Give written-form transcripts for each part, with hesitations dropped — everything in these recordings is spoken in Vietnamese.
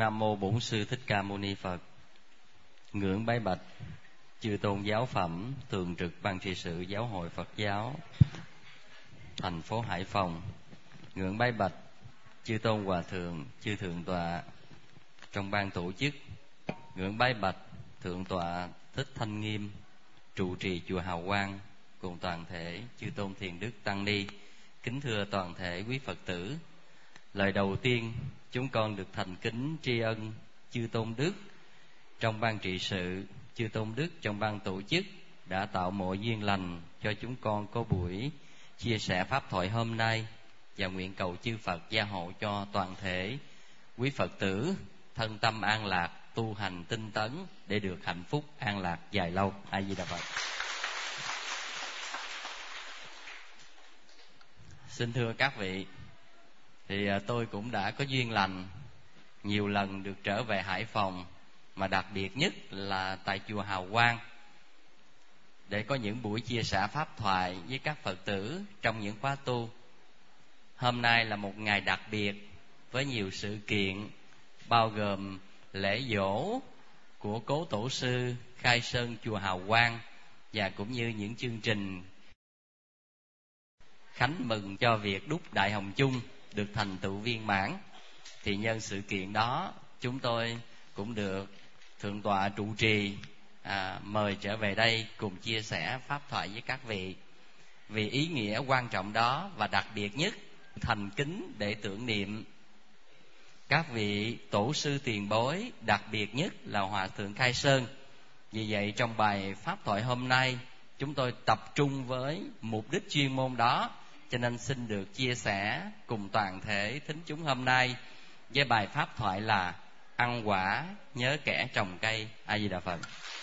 Nam mô Bổn Sư Thích Ca Mâu Ni Phật. Ngưỡng bái bạch chư tôn giáo phẩm thường trực ban trị sự Giáo hội Phật giáo thành phố Hải Phòng. Ngưỡng bái bạch chư tôn hòa thượng, chư thượng tọa trong ban tổ chức. Ngưỡng bái bạch thượng tọa Thích Thanh Nghiêm, trụ trì chùa Hào Quang, cùng toàn thể chư tôn thiền đức tăng ni. Kính thưa toàn thể quý Phật tử, lời đầu tiên chúng con được thành kính tri ân chư tôn đức trong ban trị sự, chư tôn đức trong ban tổ chức đã tạo mọi duyên lành cho chúng con có buổi chia sẻ pháp thoại hôm nay, và nguyện cầu chư Phật gia hộ cho toàn thể quý Phật tử thân tâm an lạc, tu hành tinh tấn để được hạnh phúc an lạc dài lâu. A Di Đà Phật. Xin thưa các vị, thì tôi cũng đã có duyên lành nhiều lần được trở về Hải Phòng, mà đặc biệt nhất là tại chùa Hào Quang, để có những buổi chia sẻ pháp thoại với các Phật tử trong những khóa tu. Hôm nay là một ngày đặc biệt với nhiều sự kiện, bao gồm lễ giỗ của cố tổ sư khai sơn chùa Hào Quang, và cũng như những chương trình khánh mừng cho việc đúc Đại Hồng Chung được thành tựu viên mãn. Thì nhân sự kiện đó, chúng tôi cũng được thượng tọa trụ trì mời trở về đây cùng chia sẻ pháp thoại với các vị. Vì ý nghĩa quan trọng đó, và đặc biệt nhất thành kính để tưởng niệm các vị tổ sư tiền bối, đặc biệt nhất là Hòa thượng Khai Sơn. Vì vậy trong bài pháp thoại hôm nay, chúng tôi tập trung với mục đích chuyên môn đó, cho nên xin được chia sẻ cùng toàn thể thính chúng hôm nay với bài pháp thoại là ăn quả nhớ kẻ trồng cây. A Di Đà Phật.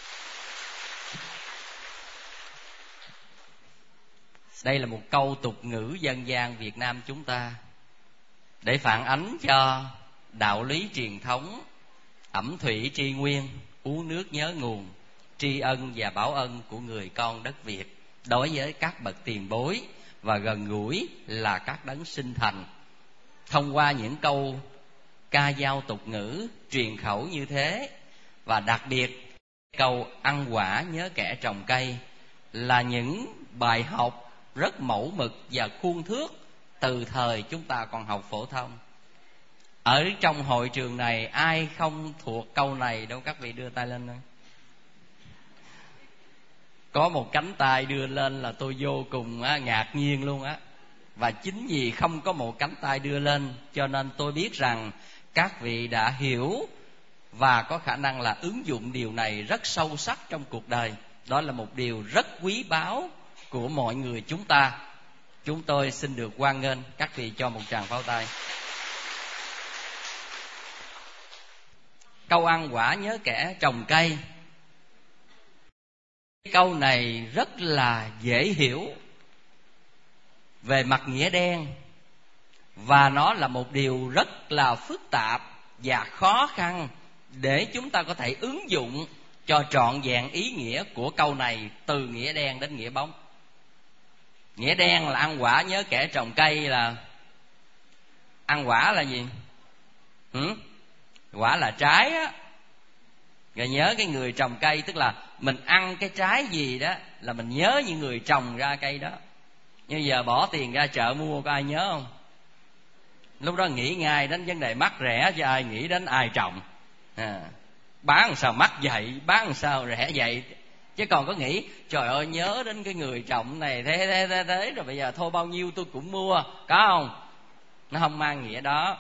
Đây là một câu tục ngữ dân gian Việt Nam chúng ta, để phản ánh cho đạo lý truyền thống ẩm thủy tri nguyên, uống nước nhớ nguồn, tri ân và báo ân của người con đất Việt đối với các bậc tiền bối, và gần gũi là các đấng sinh thành. Thông qua những câu ca dao tục ngữ truyền khẩu như thế, và đặc biệt câu ăn quả nhớ kẻ trồng cây, là những bài học rất mẫu mực và khuôn thước từ thời chúng ta còn học phổ thông. Ở trong hội trường này ai không thuộc câu này đâu? Các vị đưa tay lên thôi. Có một cánh tay đưa lên là tôi vô cùng ngạc nhiên luôn á. Và chính vì không có một cánh tay đưa lên, cho nên tôi biết rằng các vị đã hiểu và có khả năng là ứng dụng điều này rất sâu sắc trong cuộc đời. Đó là một điều rất quý báu của mọi người chúng ta. Chúng tôi xin được hoan nghênh các vị cho một tràng pháo tay. Câu ăn quả nhớ kẻ trồng cây, câu này rất là dễ hiểu về mặt nghĩa đen, và nó là một điều rất là phức tạp và khó khăn để chúng ta có thể ứng dụng cho trọn vẹn ý nghĩa của câu này, từ nghĩa đen đến nghĩa bóng. Nghĩa đen là ăn quả nhớ kẻ trồng cây, là ăn quả là gì? Quả là trái á. Rồi nhớ cái người trồng cây, tức là mình ăn cái trái gì đó là mình nhớ những người trồng ra cây đó. Như giờ bỏ tiền ra chợ mua, có ai nhớ không? Lúc đó nghĩ ngay đến vấn đề mắc rẻ, chứ ai nghĩ đến ai trồng. Bán làm sao mắc vậy, bán làm sao rẻ vậy, chứ còn có nghĩ trời ơi nhớ đến cái người trồng này thế rồi bây giờ thôi bao nhiêu tôi cũng mua, có không? Nó không mang nghĩa đó.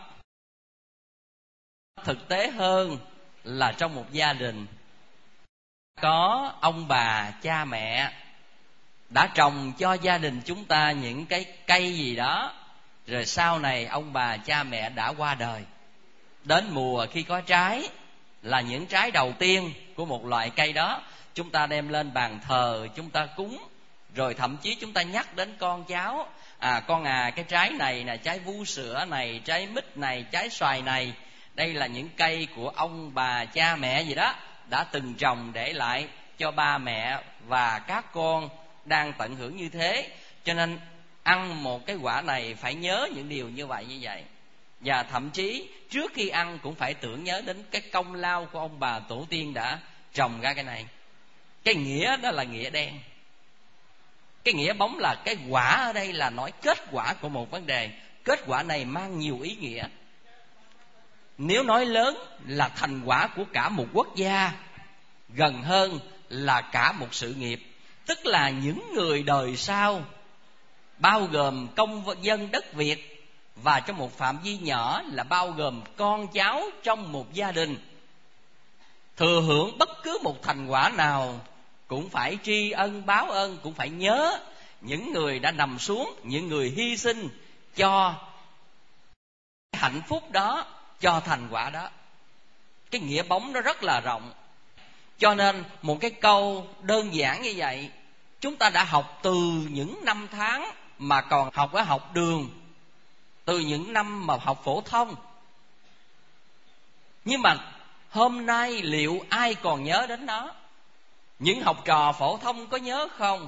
Thực tế hơn là trong một gia đình có ông bà cha mẹ đã trồng cho gia đình chúng ta những cái cây gì đó, rồi sau này ông bà cha mẹ đã qua đời. Đến mùa khi có trái, là những trái đầu tiên của một loại cây đó, chúng ta đem lên bàn thờ, chúng ta cúng. Rồi thậm chí chúng ta nhắc đến con cháu, con cái trái này là trái vú sữa này, trái mít này, trái xoài này, đây là những cây của ông bà cha mẹ gì đó đã từng trồng để lại cho ba mẹ và các con đang tận hưởng như thế. Cho nên ăn một cái quả này phải nhớ những điều như vậy. Và thậm chí trước khi ăn cũng phải tưởng nhớ đến cái công lao của ông bà tổ tiên đã trồng ra cái này. Cái nghĩa đó là nghĩa đen. Cái nghĩa bóng là cái quả ở đây là nói kết quả của một vấn đề. Kết quả này mang nhiều ý nghĩa. Nếu nói lớn là thành quả của cả một quốc gia, gần hơn là cả một sự nghiệp. Tức là những người đời sau, bao gồm công dân đất Việt, và trong một phạm vi nhỏ là bao gồm con cháu trong một gia đình, thừa hưởng bất cứ một thành quả nào cũng phải tri ân báo ơn, cũng phải nhớ những người đã nằm xuống, những người hy sinh cho hạnh phúc đó, cho thành quả đó. Cái nghĩa bóng nó rất là rộng. Cho nên một cái câu đơn giản như vậy, chúng ta đã học từ những năm tháng mà còn học ở học đường, từ những năm mà học phổ thông. Nhưng mà hôm nay liệu ai còn nhớ đến nó? Những học trò phổ thông có nhớ không?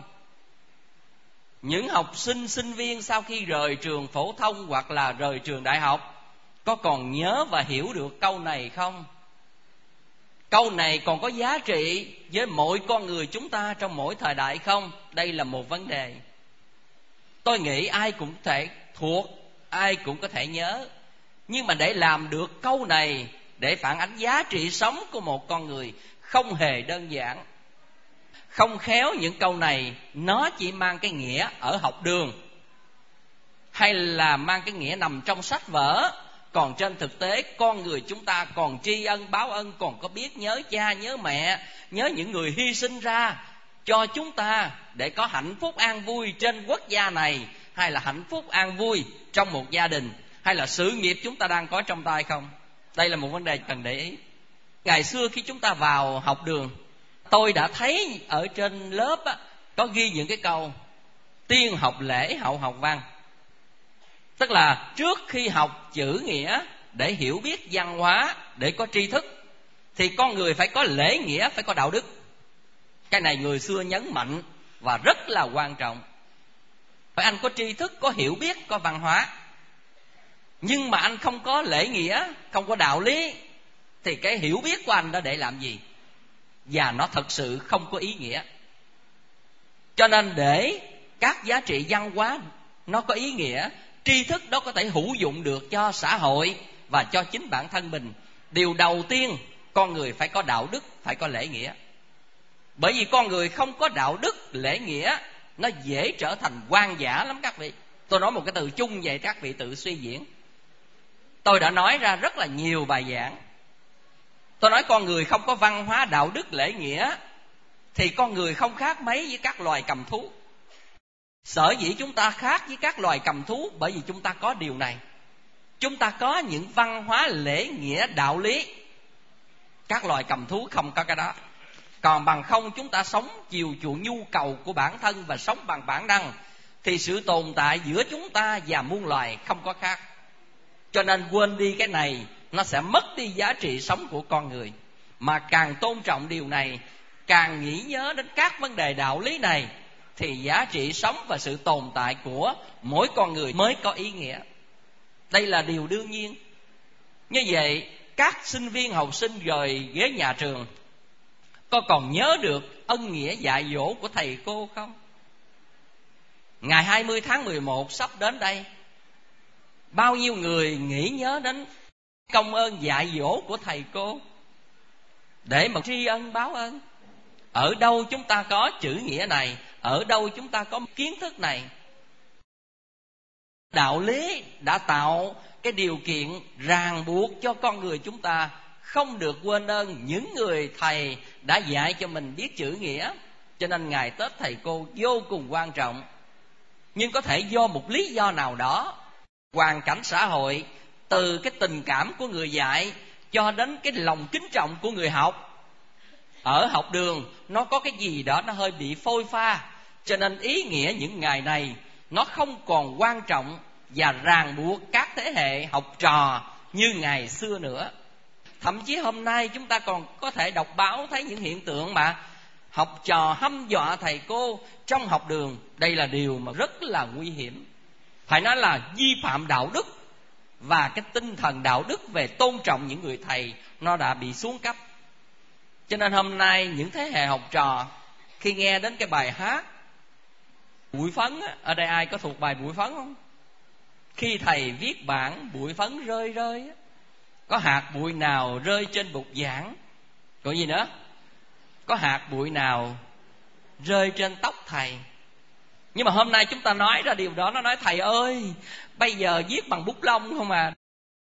Những học sinh, sinh viên sau khi rời trường phổ thông hoặc là rời trường đại học có còn nhớ và hiểu được câu này không? Câu này còn có giá trị với mỗi con người chúng ta trong mỗi thời đại không? Đây là một vấn đề. Tôi nghĩ ai cũng có thể thuộc, ai cũng có thể nhớ. Nhưng mà để làm được câu này, để phản ánh giá trị sống của một con người, không hề đơn giản. Không khéo những câu này nó chỉ mang cái nghĩa ở học đường, hay là mang cái nghĩa nằm trong sách vở. Còn trên thực tế con người chúng ta còn tri ân báo ân, còn có biết nhớ cha nhớ mẹ, nhớ những người hy sinh ra cho chúng ta để có hạnh phúc an vui trên quốc gia này, hay là hạnh phúc an vui trong một gia đình, hay là sự nghiệp chúng ta đang có trong tay không? Đây là một vấn đề cần để ý. Ngày xưa khi chúng ta vào học đường, tôi đã thấy ở trên lớp có ghi những cái câu tiên học lễ hậu học văn. Tức là trước khi học chữ nghĩa để hiểu biết văn hóa, để có tri thức, thì con người phải có lễ nghĩa, phải có đạo đức. Cái này người xưa nhấn mạnh và rất là quan trọng. Phải anh có tri thức, có hiểu biết, có văn hóa, nhưng mà anh không có lễ nghĩa, không có đạo lý, thì cái hiểu biết của anh đó để làm gì? Và nó thật sự không có ý nghĩa. Cho nên để các giá trị văn hóa nó có ý nghĩa, tri thức đó có thể hữu dụng được cho xã hội và cho chính bản thân mình, điều đầu tiên con người phải có đạo đức, phải có lễ nghĩa. Bởi vì con người không có đạo đức, lễ nghĩa, nó dễ trở thành hoang dã lắm các vị. Tôi nói một cái từ chung vậy, các vị tự suy diễn. Tôi đã nói ra rất là nhiều bài giảng. Tôi nói con người không có văn hóa, đạo đức, lễ nghĩa thì con người không khác mấy với các loài cầm thú. Sở dĩ chúng ta khác với các loài cầm thú bởi vì chúng ta có điều này. Chúng ta có những văn hóa, lễ nghĩa, đạo lý. Các loài cầm thú không có cái đó. Còn bằng không chúng ta sống chiều chuộng nhu cầu của bản thân và sống bằng bản năng, thì sự tồn tại giữa chúng ta và muôn loài không có khác. Cho nên quên đi cái này, nó sẽ mất đi giá trị sống của con người. Mà càng tôn trọng điều này, càng nghĩ nhớ đến các vấn đề đạo lý này, thì giá trị sống và sự tồn tại của mỗi con người mới có ý nghĩa. Đây là điều đương nhiên. Như vậy, các sinh viên học sinh rời ghế nhà trường có còn nhớ được ân nghĩa dạy dỗ của thầy cô không? Ngày 20 tháng 11 sắp đến đây, bao nhiêu người nghĩ nhớ đến công ơn dạy dỗ của thầy cô để mà tri ân báo ơn? Ở đâu chúng ta có chữ nghĩa này? Ở đâu chúng ta có kiến thức này? Đạo lý đã tạo cái điều kiện ràng buộc cho con người chúng ta không được quên ơn những người thầy đã dạy cho mình biết chữ nghĩa. Cho nên ngày Tết thầy cô vô cùng quan trọng. Nhưng có thể do một lý do nào đó, hoàn cảnh xã hội, từ cái tình cảm của người dạy cho đến cái lòng kính trọng của người học, ở học đường nó có cái gì đó nó hơi bị phôi pha. Cho nên ý nghĩa những ngày này nó không còn quan trọng và ràng buộc các thế hệ học trò như ngày xưa nữa. Thậm chí hôm nay chúng ta còn có thể đọc báo thấy những hiện tượng mà học trò hăm dọa thầy cô trong học đường. Đây là điều mà rất là nguy hiểm, phải nói là vi phạm đạo đức và cái tinh thần đạo đức về tôn trọng những người thầy nó đã bị xuống cấp. Cho nên hôm nay những thế hệ học trò khi nghe đến cái bài hát Bụi Phấn á, ở đây ai có thuộc bài Bụi Phấn không? Khi thầy viết bản bụi phấn rơi rơi á, có hạt bụi nào rơi trên bục giảng? Còn gì nữa? Có hạt bụi nào rơi trên tóc thầy? Nhưng mà hôm nay chúng ta nói ra điều đó, nó nói thầy ơi, bây giờ viết bằng bút lông không à,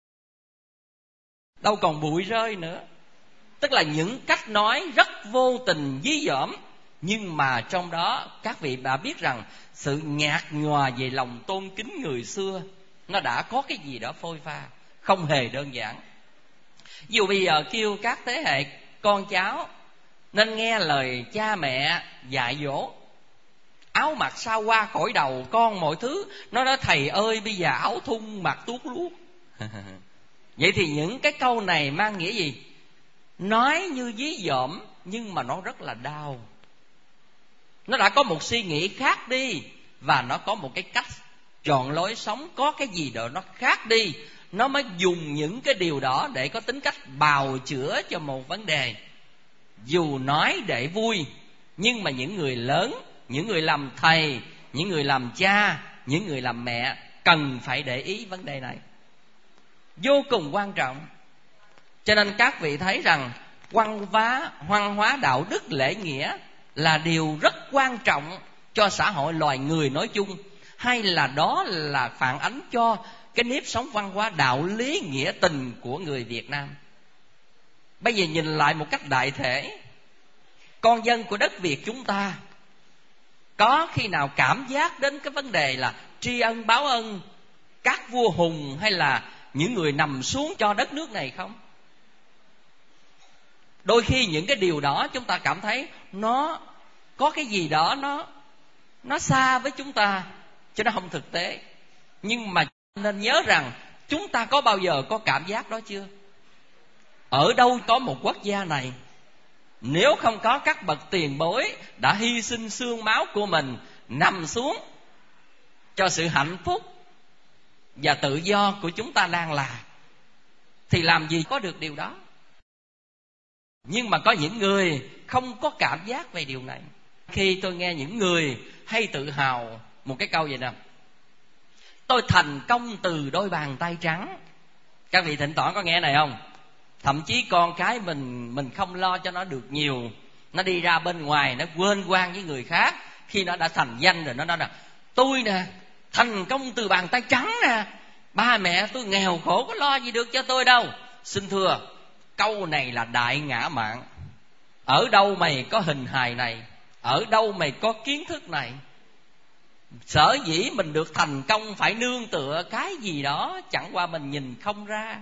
đâu còn bụi rơi nữa. Tức là những cách nói rất vô tình dí dỏm, nhưng mà trong đó các vị đã biết rằng sự nhạt nhòa về lòng tôn kính người xưa nó đã có cái gì đó phôi pha, không hề đơn giản. Dù bây giờ kêu các thế hệ con cháu nên nghe lời cha mẹ dạy dỗ, áo mặc sao qua khỏi đầu con mọi thứ, nó nói thầy ơi bây giờ áo thun mặc tuốt luốt. Vậy thì những cái câu này mang nghĩa gì? Nói như dí dỏm nhưng mà nó rất là đau. Nó đã có một suy nghĩ khác đi, và nó có một cái cách chọn lối sống, có cái gì đó nó khác đi, nó mới dùng những cái điều đó để có tính cách bào chữa cho một vấn đề. Dù nói để vui, nhưng mà những người lớn, những người làm thầy, những người làm cha, những người làm mẹ cần phải để ý vấn đề này, vô cùng quan trọng. Cho nên các vị thấy rằng văn hóa đạo đức lễ nghĩa là điều rất quan trọng cho xã hội loài người nói chung, hay là đó là phản ánh cho cái nếp sống văn hóa đạo lý nghĩa tình của người Việt Nam. Bây giờ nhìn lại một cách đại thể, con dân của đất Việt chúng ta có khi nào cảm giác đến cái vấn đề là tri ân báo ân các vua hùng hay là những người nằm xuống cho đất nước này không? Đôi khi những cái điều đó chúng ta cảm thấy nó có cái gì đó nó xa với chúng ta, chứ nó không thực tế. Nhưng mà nên nhớ rằng chúng ta có bao giờ có cảm giác đó chưa? Ở đâu có một quốc gia này, nếu không có các bậc tiền bối đã hy sinh xương máu của mình nằm xuống cho sự hạnh phúc và tự do của chúng ta đang là, thì làm gì có được điều đó. Nhưng mà có những người không có cảm giác về điều này. Khi tôi nghe những người hay tự hào một cái câu vậy nè: tôi thành công từ đôi bàn tay trắng. Các vị thỉnh thoảng có nghe này không? Thậm chí con cái mình không lo cho nó được nhiều, nó đi ra bên ngoài nó quên quan với người khác. Khi nó đã thành danh rồi nó nói là tôi nè thành công từ bàn tay trắng nè, ba mẹ tôi nghèo khổ có lo gì được cho tôi đâu. Xin thưa, câu này là đại ngã mạn. Ở đâu mày có hình hài này? Ở đâu mày có kiến thức này? Sở dĩ mình được thành công phải nương tựa cái gì đó chẳng qua mình nhìn không ra.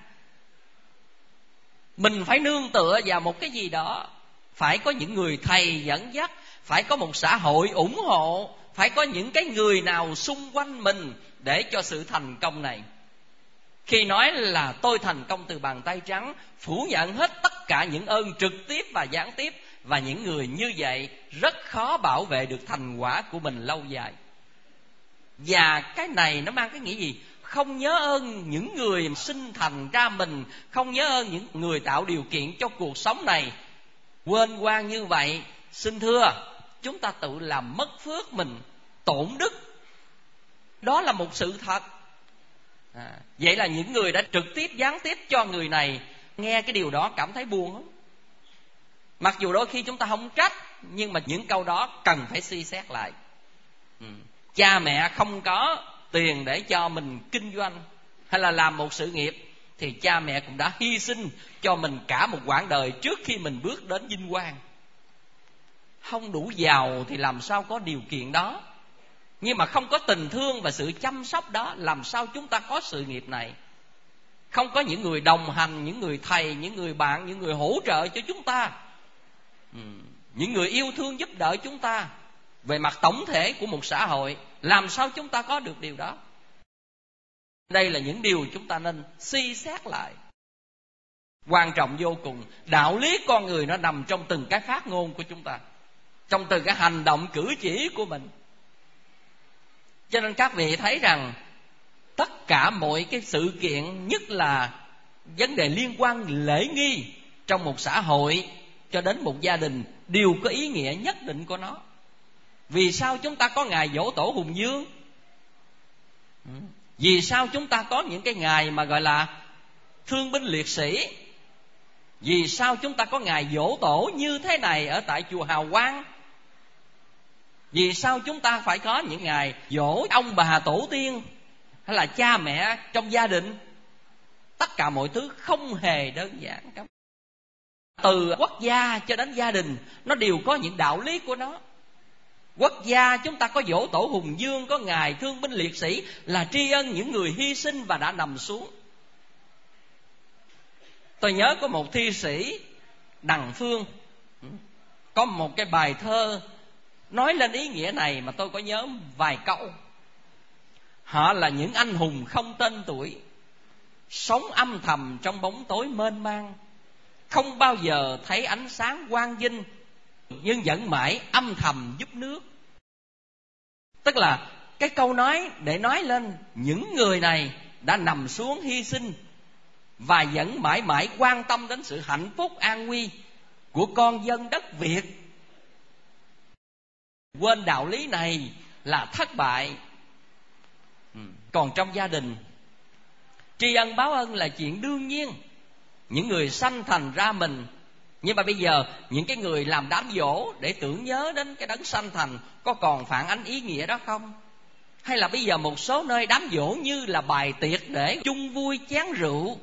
Mình phải nương tựa vào một cái gì đó, phải có những người thầy dẫn dắt, phải có một xã hội ủng hộ, phải có những cái người nào xung quanh mình để cho sự thành công này. Khi nói là tôi thành công từ bàn tay trắng, phủ nhận hết tất cả những ơn trực tiếp và gián tiếp, và những người như vậy rất khó bảo vệ được thành quả của mình lâu dài. Và cái này nó mang cái nghĩa gì? Không nhớ ơn những người sinh thành ra mình, không nhớ ơn những người tạo điều kiện cho cuộc sống này. Quên quan như vậy, xin thưa, chúng ta tự làm mất phước mình, tổn đức. Đó là một sự thật. Vậy là những người đã trực tiếp gián tiếp cho người này nghe cái điều đó cảm thấy buồn không? Mặc dù đôi khi chúng ta không trách, nhưng mà những câu đó cần phải suy xét lại. Cha mẹ không có tiền để cho mình kinh doanh hay là làm một sự nghiệp, thì cha mẹ cũng đã hy sinh cho mình cả một quãng đời trước khi mình bước đến vinh quang. Không đủ giàu thì làm sao có điều kiện đó. Nhưng mà không có tình thương và sự chăm sóc đó, làm sao chúng ta có sự nghiệp này? Không có những người đồng hành, những người thầy, những người bạn, những người hỗ trợ cho chúng ta, những người yêu thương giúp đỡ chúng ta về mặt tổng thể của một xã hội, làm sao chúng ta có được điều đó? Đây là những điều chúng ta nên suy xét lại. Quan trọng vô cùng. Đạo lý con người nó nằm trong từng cái phát ngôn của chúng ta, trong từng cái hành động cử chỉ của mình. Cho nên các vị thấy rằng tất cả mọi cái sự kiện, nhất là vấn đề liên quan lễ nghi trong một xã hội cho đến một gia đình, đều có ý nghĩa nhất định của nó. Vì sao chúng ta có ngày giỗ tổ Hùng Dương? Vì sao chúng ta có những cái ngày mà gọi là thương binh liệt sĩ? Vì sao chúng ta có ngày giỗ tổ như thế này ở tại chùa Hào Quang? Vì sao chúng ta phải có những ngày giỗ ông bà tổ tiên hay là cha mẹ trong gia đình? Tất cả mọi thứ không hề đơn giản. Từ quốc gia cho đến gia đình, nó đều có những đạo lý của nó. Quốc gia chúng ta có giỗ tổ Hùng Dương, có ngày thương binh liệt sĩ, là tri ân những người hy sinh và đã nằm xuống. Tôi nhớ có một thi sĩ Đằng Phương có một cái bài thơ nói lên ý nghĩa này mà tôi có nhớ vài câu. Họ là những anh hùng không tên tuổi, sống âm thầm trong bóng tối mênh mang, không bao giờ thấy ánh sáng quang vinh, nhưng vẫn mãi âm thầm giúp nước. Tức là cái câu nói để nói lên những người này đã nằm xuống hy sinh và vẫn mãi mãi quan tâm đến sự hạnh phúc an nguy của con dân đất Việt. Quên đạo lý này là thất bại. Còn trong gia đình, tri ân báo ân là chuyện đương nhiên. Những người sanh thành ra mình. Nhưng mà bây giờ những cái người làm đám giỗ để tưởng nhớ đến cái đấng sanh thành có còn phản ánh ý nghĩa đó không? Hay là bây giờ một số nơi đám giỗ như là bài tiệc để chung vui chén rượu?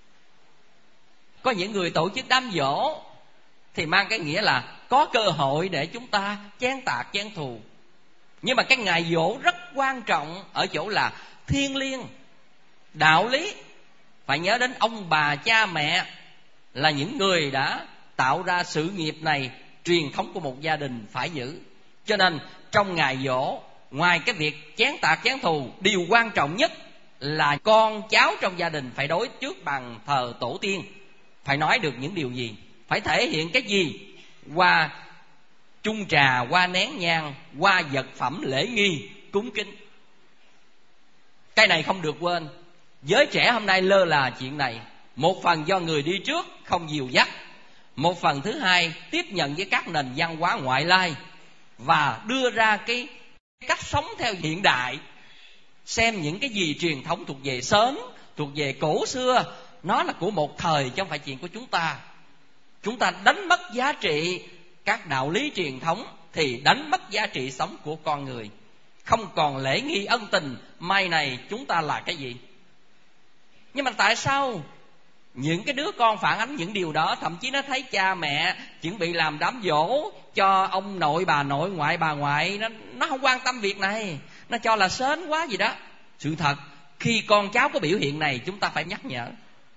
Có những người tổ chức đám giỗ thì mang cái nghĩa là có cơ hội để chúng ta chén tạc chén thù. Nhưng mà cái ngày giỗ rất quan trọng ở chỗ là thiêng liêng, đạo lý. Phải nhớ đến ông bà cha mẹ là những người đã tạo ra sự nghiệp này, truyền thống của một gia đình phải giữ. Cho nên trong ngày giỗ, ngoài cái việc chén tạc chén thù, điều quan trọng nhất là con cháu trong gia đình phải đối trước bàn thờ tổ tiên. Phải nói được những điều gì, phải thể hiện cái gì qua chung trà, qua nén nhang, qua vật phẩm lễ nghi cúng kính. Cái này không được quên. Giới trẻ hôm nay lơ là chuyện này. Một phần do người đi trước không dìu dắt, một phần thứ hai tiếp nhận với các nền văn hóa ngoại lai và đưa ra cái cách sống theo hiện đại. Xem những cái gì truyền thống thuộc về sớm, thuộc về cổ xưa, nó là của một thời chứ không phải chuyện của chúng ta. Chúng ta đánh mất giá trị các đạo lý truyền thống thì đánh mất giá trị sống của con người. Không còn lễ nghi ân tình, mai này chúng ta là cái gì? Nhưng mà tại sao những cái đứa con phản ánh những điều đó? Thậm chí nó thấy cha mẹ chuẩn bị làm đám giỗ cho ông nội, bà nội, ngoại, bà ngoại, nó không quan tâm việc này, nó cho là sến quá gì đó. Sự thật, khi con cháu có biểu hiện này, chúng ta phải nhắc nhở.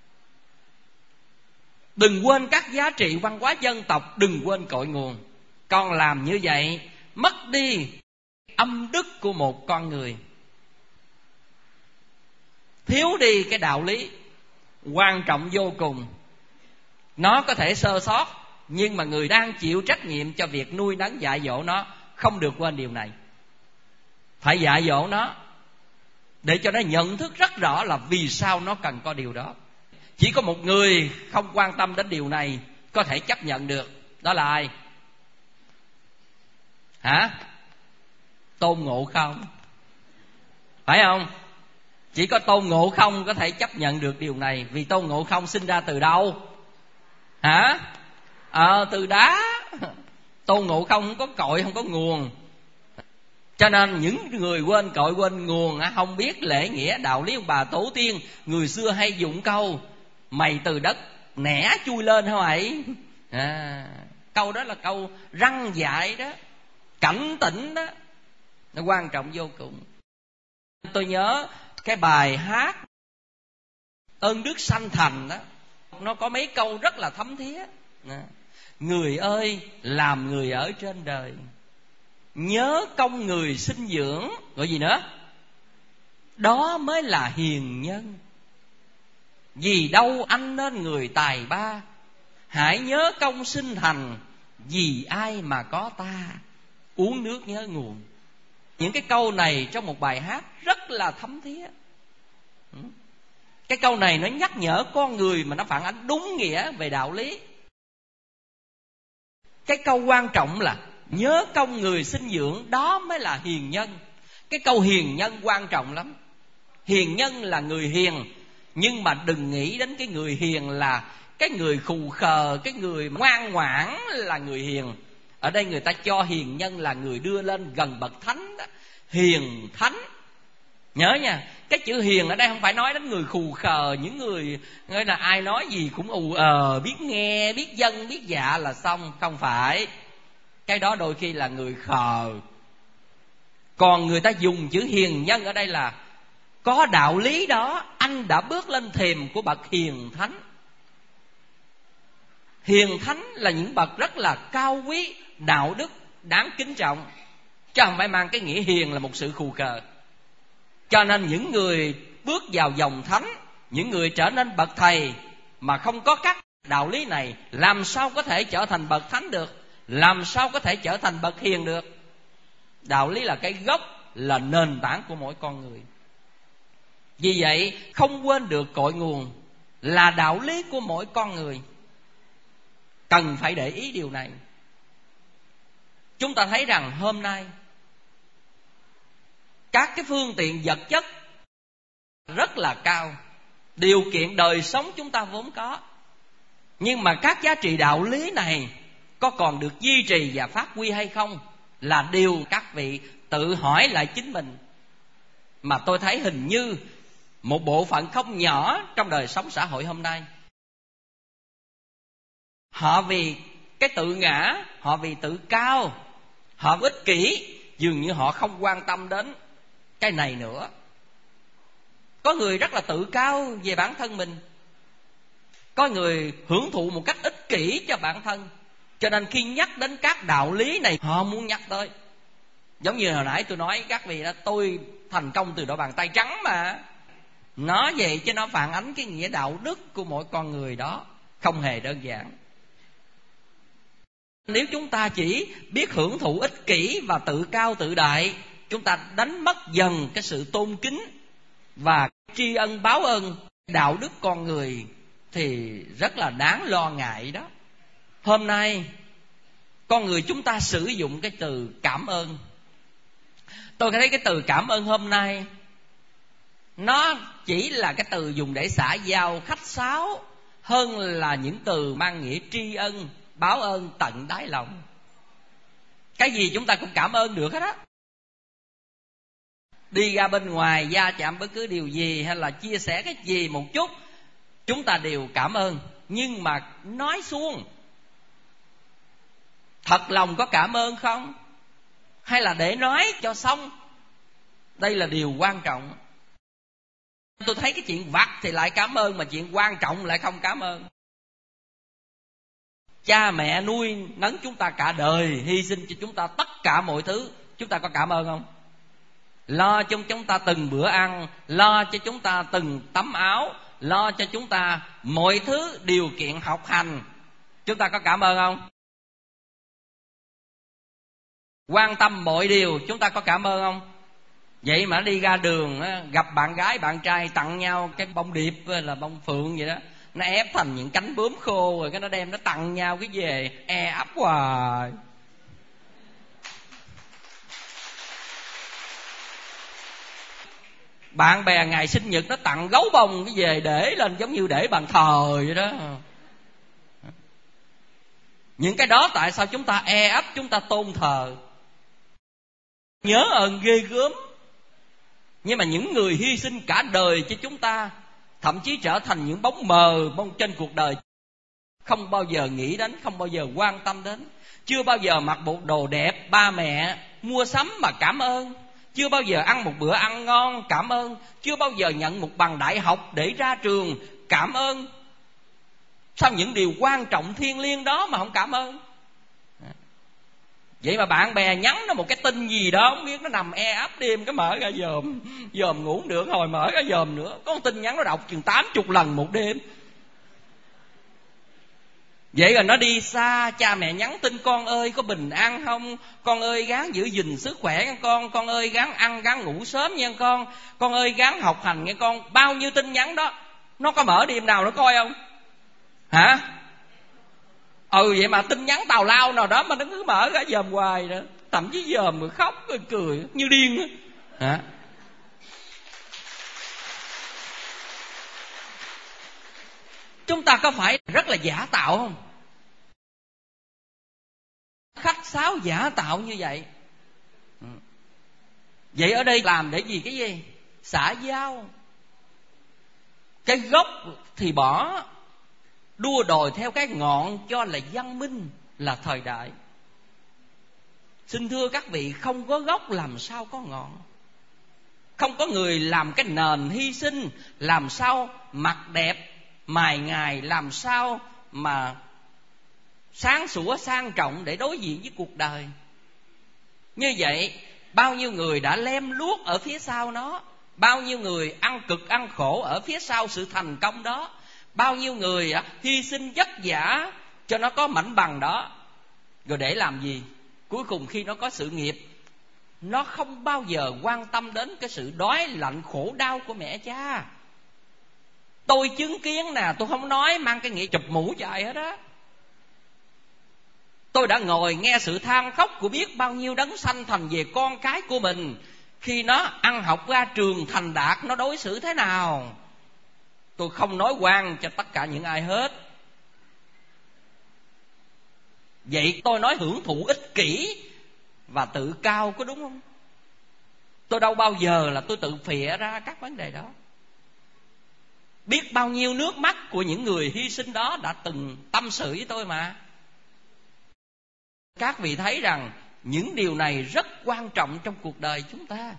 Đừng quên các giá trị văn hóa dân tộc, đừng quên cội nguồn. Con làm như vậy mất đi âm đức của một con người, thiếu đi cái đạo lý quan trọng vô cùng. Nó có thể sơ sót, nhưng mà người đang chịu trách nhiệm cho việc nuôi nấng dạy dỗ nó không được quên điều này. Phải dạy dỗ nó để cho nó nhận thức rất rõ là vì sao nó cần có điều đó. Chỉ có một người không quan tâm đến điều này có thể chấp nhận được. Đó là ai? Hả? Tôn Ngộ Không, phải không? Chỉ có Tôn Ngộ Không có thể chấp nhận được điều này. Vì Tôn Ngộ Không sinh ra từ đâu? Hả? Từ đá. Tôn Ngộ Không không có cội, không có nguồn. Cho nên những người quên cội quên nguồn, không biết lễ nghĩa đạo lý ông bà tổ tiên, người xưa hay dụng câu mày từ đất nẻ chui lên hả mày? Câu đó là câu răn dạy đó, cảnh tỉnh đó, nó quan trọng vô cùng. Tôi nhớ cái bài hát Ơn Đức Sanh Thành đó, nó có mấy câu rất là thấm thía. Người ơi làm người ở trên đời, nhớ công người sinh dưỡng. Gọi gì nữa? Đó mới là hiền nhân. Vì đâu anh nên người tài ba, hãy nhớ công sinh thành, vì ai mà có ta, uống nước nhớ nguồn. Những cái câu này trong một bài hát rất là thấm thía. Cái câu này nó nhắc nhở con người mà nó phản ánh đúng nghĩa về đạo lý. Cái câu quan trọng là nhớ công người sinh dưỡng, đó mới là hiền nhân. Cái câu hiền nhân quan trọng lắm. Hiền nhân là người hiền, nhưng mà đừng nghĩ đến cái người hiền là cái người khù khờ, cái người ngoan ngoãn là người hiền. Ở đây người ta cho hiền nhân là người đưa lên gần bậc thánh đó. Hiền thánh. Nhớ nha, cái chữ hiền ở đây không phải nói đến người khù khờ, những người là ai nói gì cũng ù biết nghe, biết dân, biết dạ là xong. Không phải. Cái đó đôi khi là người khờ. Còn người ta dùng chữ hiền nhân ở đây là có đạo lý đó, anh đã bước lên thềm của bậc hiền thánh. Hiền thánh là những bậc rất là cao quý, đạo đức, đáng kính trọng, chứ không phải mang cái nghĩa hiền là một sự khù khờ. Cho nên những người bước vào dòng thánh, những người trở nên bậc thầy mà không có các đạo lý này, làm sao có thể trở thành bậc thánh được? Làm sao có thể trở thành bậc hiền được? Đạo lý là cái gốc, là nền tảng của mỗi con người. Vì vậy không quên được cội nguồn là đạo lý của mỗi con người. Cần phải để ý điều này. Chúng ta thấy rằng hôm nay các cái phương tiện vật chất rất là cao, điều kiện đời sống chúng ta vốn có, nhưng mà các giá trị đạo lý này có còn được duy trì và phát huy hay không là điều các vị tự hỏi lại chính mình. Mà tôi thấy hình như một bộ phận không nhỏ trong đời sống xã hội hôm nay, họ vì cái tự ngã, họ vì tự cao, họ ích kỷ, dường như họ không quan tâm đến cái này nữa. Có người rất là tự cao về bản thân mình, có người hưởng thụ một cách ích kỷ cho bản thân, cho nên khi nhắc đến các đạo lý này họ muốn nhắc tới. Giống như hồi nãy tôi nói các vị đó, tôi thành công từ đôi bàn tay trắng mà. Nói vậy chứ nó phản ánh cái nghĩa đạo đức của mỗi con người đó, không hề đơn giản. Nếu chúng ta chỉ biết hưởng thụ ích kỷ và tự cao tự đại, chúng ta đánh mất dần cái sự tôn kính và tri ân báo ơn đạo đức con người, thì rất là đáng lo ngại đó. Hôm nay con người chúng ta sử dụng cái từ cảm ơn. Tôi thấy cái từ cảm ơn hôm nay nó chỉ là cái từ dùng để xã giao khách sáo, hơn là những từ mang nghĩa tri ân, báo ơn tận đáy lòng. Cái gì chúng ta cũng cảm ơn được hết á. Đi ra bên ngoài va chạm bất cứ điều gì hay là chia sẻ cái gì một chút, chúng ta đều cảm ơn. Nhưng mà nói suông, thật lòng có cảm ơn không? Hay là để nói cho xong? Đây là điều quan trọng. Tôi thấy cái chuyện vặt thì lại cảm ơn, mà chuyện quan trọng lại không cảm ơn. Cha mẹ nuôi nấng chúng ta cả đời, hy sinh cho chúng ta tất cả mọi thứ, chúng ta có cảm ơn không? Lo cho chúng ta từng bữa ăn, lo cho chúng ta từng tấm áo, lo cho chúng ta mọi thứ điều kiện học hành, chúng ta có cảm ơn không? Quan tâm mọi điều, chúng ta có cảm ơn không? Vậy mà đi ra đường gặp bạn gái bạn trai tặng nhau cái bông điệp là bông phượng vậy đó, nó ép thành những cánh bướm khô rồi cái nó đem nó tặng nhau cái về, ấp hoài. Bạn bè ngày sinh nhật nó tặng gấu bông cái về để lên giống như để bàn thờ vậy đó. Những cái đó tại sao chúng ta ấp, chúng ta tôn thờ, nhớ ơn ghê gớm. Nhưng mà những người hy sinh cả đời cho chúng ta, thậm chí trở thành những bóng mờ trên cuộc đời, không bao giờ nghĩ đến, không bao giờ quan tâm đến, chưa bao giờ mặc bộ đồ đẹp ba mẹ mua sắm mà cảm ơn, chưa bao giờ ăn một bữa ăn ngon cảm ơn, chưa bao giờ nhận một bằng đại học để ra trường cảm ơn. Sao những điều quan trọng thiêng liêng đó mà không cảm ơn? Vậy mà bạn bè nhắn nó một cái tin gì đó không biết, nó nằm ấp đêm cái mở ra dòm ngủ được, hồi mở ra dòm nữa. Có một tin nhắn nó đọc chừng 80 lần một đêm. Vậy rồi nó đi xa, cha mẹ nhắn tin: con ơi có bình an không, con ơi gắng giữ gìn sức khỏe nha con ơi gắng ăn gắng ngủ sớm nha con ơi gắng học hành nghe con. Bao nhiêu tin nhắn đó, nó có mở đêm nào nó coi không hả? Vậy mà tin nhắn tào lao nào đó mà nó cứ mở cả dòm hoài nữa, thậm chí dòm rồi khóc rồi cười như điên á hả? Chúng ta có phải rất là giả tạo không? Khách sáo giả tạo như vậy. Vậy ở đây làm để gì? Cái gì? Xã giao. Cái gốc thì bỏ, đua đòi theo cái ngọn cho là văn minh, là thời đại. Xin thưa các vị, không có gốc làm sao có ngọn. Không có người làm cái nền hy sinh, làm sao mặt đẹp mài ngài, làm sao mà sáng sủa sang trọng để đối diện với cuộc đời. Như vậy bao nhiêu người đã lem luốc ở phía sau nó, bao nhiêu người ăn cực ăn khổ ở phía sau sự thành công đó, bao nhiêu người hy sinh vất vả cho nó có mảnh bằng đó. Rồi để làm gì? Cuối cùng khi nó có sự nghiệp, nó không bao giờ quan tâm đến cái sự đói lạnh khổ đau của mẹ cha. Tôi chứng kiến nè, tôi không nói mang cái nghĩa chụp mũ chạy hết á. Tôi đã ngồi nghe sự than khóc của biết bao nhiêu đấng sanh thành về con cái của mình. Khi nó ăn học ra trường thành đạt, nó đối xử thế nào. Tôi không nói oan cho tất cả những ai hết. Vậy tôi nói hưởng thụ ích kỷ và tự cao có đúng không? Tôi đâu bao giờ là tôi tự phịa ra các vấn đề đó. Biết bao nhiêu nước mắt của những người hy sinh đó đã từng tâm sự với tôi mà. Các vị thấy rằng những điều này rất quan trọng trong cuộc đời chúng ta.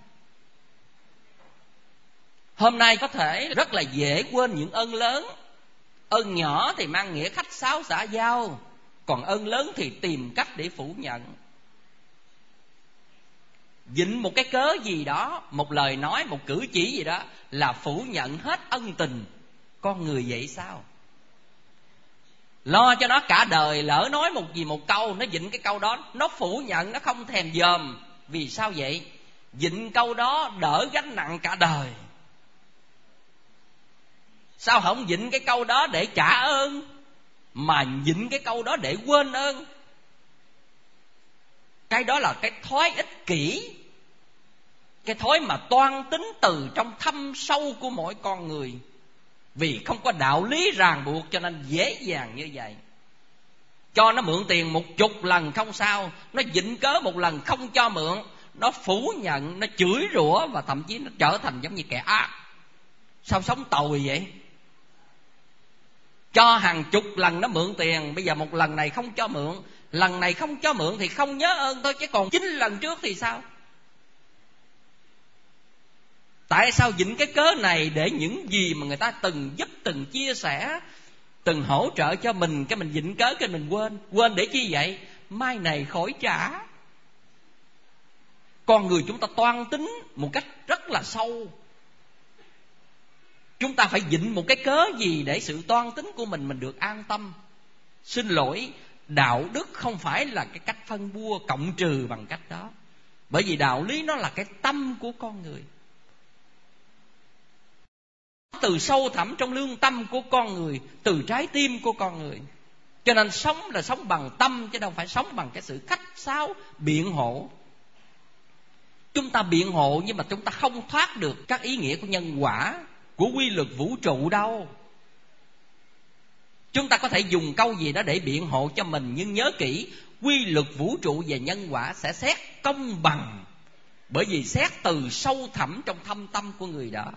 Hôm nay có thể rất là dễ quên những ơn lớn. Ơn nhỏ thì mang nghĩa khách sáo xã giao, còn ơn lớn thì tìm cách để phủ nhận. Dịnh một cái cớ gì đó, một lời nói, một cử chỉ gì đó là phủ nhận hết ân tình. Con người vậy sao? Lo cho nó cả đời, lỡ nói một gì một câu, nó dịnh cái câu đó, nó phủ nhận, nó không thèm dòm. Vì sao vậy? Dịnh câu đó đỡ gánh nặng cả đời. Sao không dịnh cái câu đó để trả ơn, mà dịnh cái câu đó để quên ơn? Cái đó là cái thói ích kỷ, cái thói mà toan tính từ trong thâm sâu của mỗi con người. Vì không có đạo lý ràng buộc cho nên dễ dàng như vậy. Cho nó mượn tiền 10 lần không sao, nó vịnh cớ một lần không cho mượn, nó phủ nhận, nó chửi rủa và thậm chí nó trở thành giống như kẻ ác. Sao sống tồi vậy? Cho hàng chục lần nó mượn tiền, bây giờ một lần này không cho mượn, lần này không cho mượn thì không nhớ ơn thôi, chứ còn 9 lần trước thì sao? Tại sao vịnh cái cớ này để những gì mà người ta từng giúp, từng chia sẻ, từng hỗ trợ cho mình, cái mình vịnh cớ, cái mình quên. Quên để chi vậy? Mai này khỏi trả. Con người chúng ta toan tính một cách rất là sâu. Chúng ta phải vịnh một cái cớ gì để sự toan tính của mình được an tâm. Xin lỗi, đạo đức không phải là cái cách phân bua cộng trừ bằng cách đó. Bởi vì đạo lý nó là cái tâm của con người, từ sâu thẳm trong lương tâm của con người, từ trái tim của con người. Cho nên sống là sống bằng tâm, chứ đâu phải sống bằng cái sự khách sáo biện hộ. Chúng ta biện hộ nhưng mà chúng ta không thoát được các ý nghĩa của nhân quả, của quy luật vũ trụ đâu. Chúng ta có thể dùng câu gì đó để biện hộ cho mình, nhưng nhớ kỹ, quy luật vũ trụ và nhân quả sẽ xét công bằng, bởi vì xét từ sâu thẳm trong thâm tâm của người đó.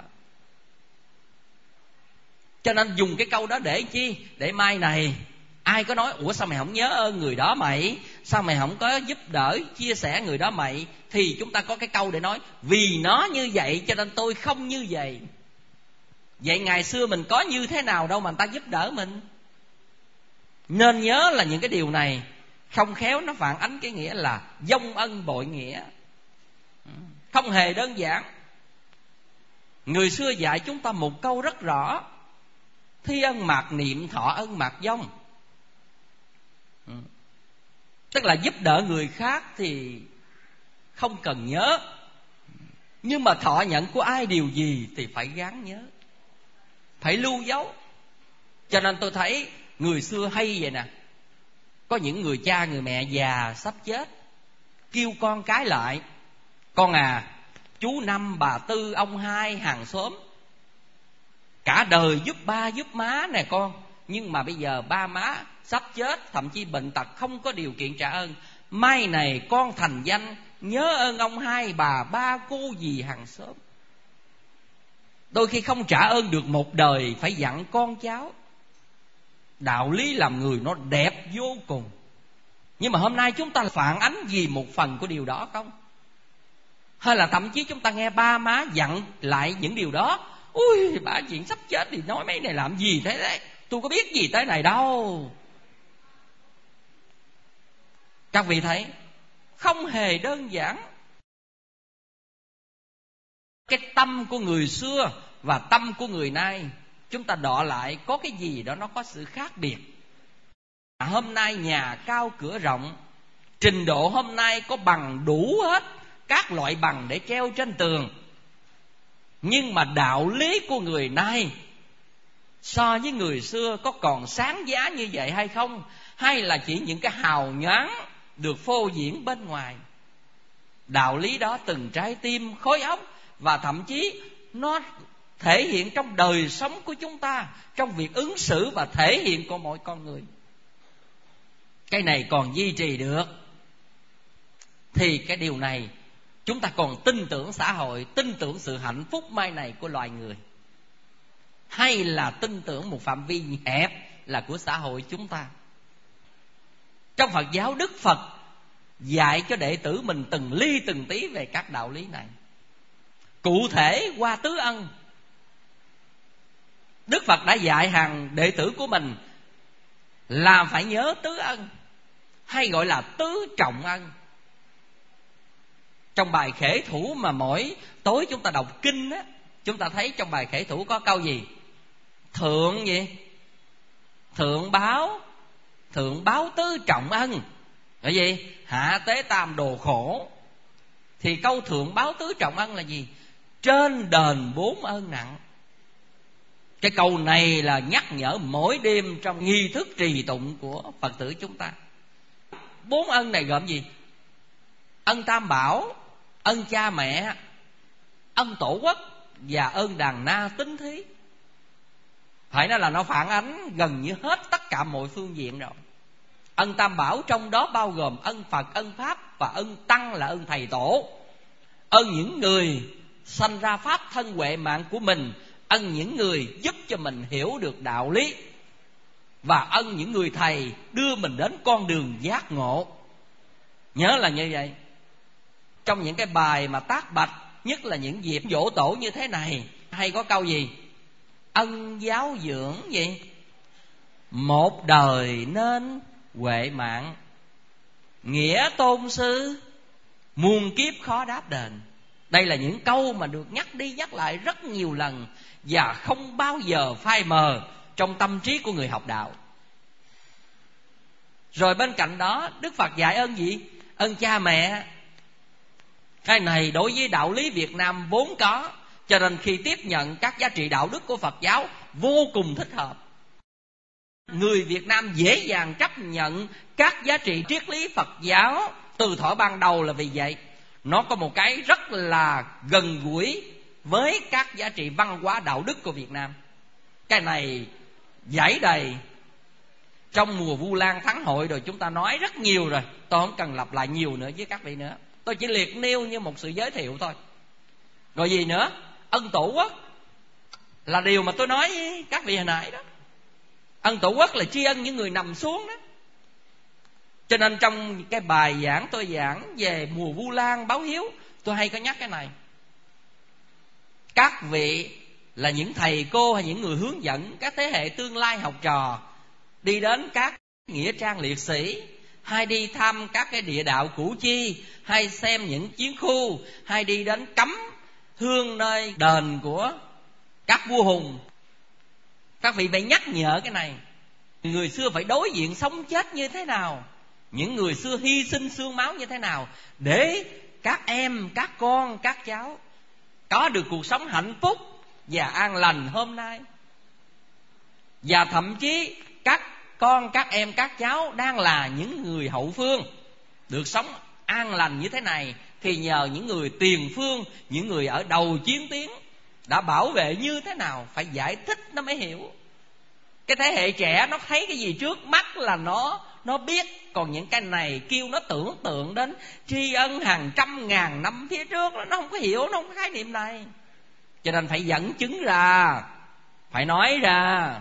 Cho nên dùng cái câu đó để chi? Để mai này ai có nói ủa sao mày không nhớ ơn người đó mày, sao mày không có giúp đỡ chia sẻ người đó mày, thì chúng ta có cái câu để nói vì nó như vậy cho nên tôi không như vậy. Vậy ngày xưa mình có như thế nào đâu mà người ta giúp đỡ mình. Nên nhớ là những cái điều này không khéo nó phản ánh cái nghĩa là vong ân bội nghĩa, không hề đơn giản. Người xưa dạy chúng ta một câu rất rõ: thi ân mạt niệm, thọ ân mạt vong. Tức là giúp đỡ người khác thì không cần nhớ, nhưng mà thọ nhận của ai điều gì thì phải gắng nhớ, phải lưu dấu. Cho nên tôi thấy người xưa hay vậy nè. Có những người cha người mẹ già sắp chết, kêu con cái lại: con à, chú Năm, bà Tư, ông Hai, hàng xóm cả đời giúp ba giúp má nè con, nhưng mà bây giờ ba má sắp chết, thậm chí bệnh tật, không có điều kiện trả ơn. Mai này con thành danh, nhớ ơn ông Hai, bà, ba, cô, dì, hàng xóm. Đôi khi không trả ơn được một đời, phải dặn con cháu. Đạo lý làm người nó đẹp vô cùng. Nhưng mà hôm nay chúng ta phản ánh gì một phần của điều đó không? Hay là thậm chí chúng ta nghe ba má dặn lại những điều đó: ui, bà chuyện sắp chết thì nói mấy này làm gì thế đấy, tôi có biết gì tới này đâu. Các vị thấy không hề đơn giản. Cái tâm của người xưa và tâm của người nay, chúng ta đọ lại có cái gì đó nó có sự khác biệt. Hôm nay nhà cao cửa rộng, trình độ hôm nay có bằng đủ hết các loại bằng để treo trên tường. Nhưng mà đạo lý của người nay so với người xưa có còn sáng giá như vậy hay không? Hay là chỉ những cái hào nhoáng được phô diễn bên ngoài? Đạo lý đó từng trái tim, khối óc, và thậm chí nó thể hiện trong đời sống của chúng ta, trong việc ứng xử và thể hiện của mỗi con người. Cái này còn duy trì được thì cái điều này chúng ta còn tin tưởng xã hội, tin tưởng sự hạnh phúc mai này của loài người, hay là tin tưởng một phạm vi hẹp là của xã hội chúng ta? Trong Phật giáo, Đức Phật dạy cho đệ tử mình từng ly từng tí về các đạo lý này. Cụ thể qua tứ ân, Đức Phật đã dạy hàng đệ tử của mình là phải nhớ tứ ân, hay gọi là tứ trọng ân. Trong bài Khể Thủ mà mỗi tối chúng ta đọc kinh á, chúng ta thấy trong bài Khể Thủ có câu gì? Thượng gì? Thượng báo tứ trọng ân. Cái gì? Hạ tế tam đồ khổ. Thì câu thượng báo tứ trọng ân là gì? Trên đền bốn ơn nặng. Cái câu này là nhắc nhở mỗi đêm trong nghi thức trì tụng của Phật tử chúng ta. Bốn ân này gồm gì? Ân tam bảo, ân cha mẹ, ân tổ quốc và ơn đàn na tín thí. Phải nói là nó phản ánh gần như hết tất cả mọi phương diện rồi. Ân tam bảo trong đó bao gồm ân Phật, ân Pháp, và ân Tăng là ân thầy tổ. Ân những người sanh ra pháp thân huệ mạng của mình, ân những người giúp cho mình hiểu được đạo lý, và ân những người thầy đưa mình đến con đường giác ngộ. Nhớ là như vậy. Trong những cái bài mà tác bạch, nhất là những dịp giỗ tổ như thế này, hay có câu gì? Ân giáo dưỡng gì? Một đời nên huệ mạng, nghĩa tôn sư muôn kiếp khó đáp đền. Đây là những câu mà được nhắc đi nhắc lại rất nhiều lần và không bao giờ phai mờ trong tâm trí của người học đạo. Rồi bên cạnh đó, Đức Phật dạy ơn gì? Ơn cha mẹ. Cái này đối với đạo lý Việt Nam vốn có, cho nên khi tiếp nhận các giá trị đạo đức của Phật giáo vô cùng thích hợp. Người Việt Nam dễ dàng chấp nhận các giá trị triết lý Phật giáo từ thuở ban đầu là vì vậy. Nó có một cái rất là gần gũi với các giá trị văn hóa đạo đức của Việt Nam. Cái này giải đầy. Trong mùa Vu Lan Thắng Hội rồi chúng ta nói rất nhiều rồi, tôi không cần lặp lại nhiều nữa với các vị nữa. Tôi chỉ liệt nêu như một sự giới thiệu thôi. Rồi gì nữa? Ân tổ quốc là điều mà tôi nói với các vị hồi nãy đó. Ân tổ quốc là tri ân những người nằm xuống đó. Cho nên trong cái bài giảng tôi giảng về mùa Vu Lan báo hiếu, tôi hay có nhắc cái này. Các vị là những thầy cô hay những người hướng dẫn các thế hệ tương lai học trò đi đến các nghĩa trang liệt sĩ, hay đi thăm các cái địa đạo Củ Chi, hay xem những chiến khu, hay đi đến cắm hương nơi đền của các vua hùng. Các vị phải nhắc nhở cái này. Người xưa phải đối diện sống chết như thế nào những người xưa hy sinh xương máu như thế nào để các em, các con, các cháu có được cuộc sống hạnh phúc và an lành hôm nay. Và thậm chí các con, các em, các cháu đang là những người hậu phương được sống an lành như thế này thì nhờ những người tiền phương, những người ở đầu chiến tuyến đã bảo vệ như thế nào. Phải giải thích nó mới hiểu. Cái thế hệ trẻ nó thấy cái gì trước mắt là nó biết. Còn những cái này kêu nó tưởng tượng đến tri ân hàng trăm ngàn năm phía trước, nó không có hiểu, nó không có khái niệm này. Cho nên phải dẫn chứng ra, phải nói ra.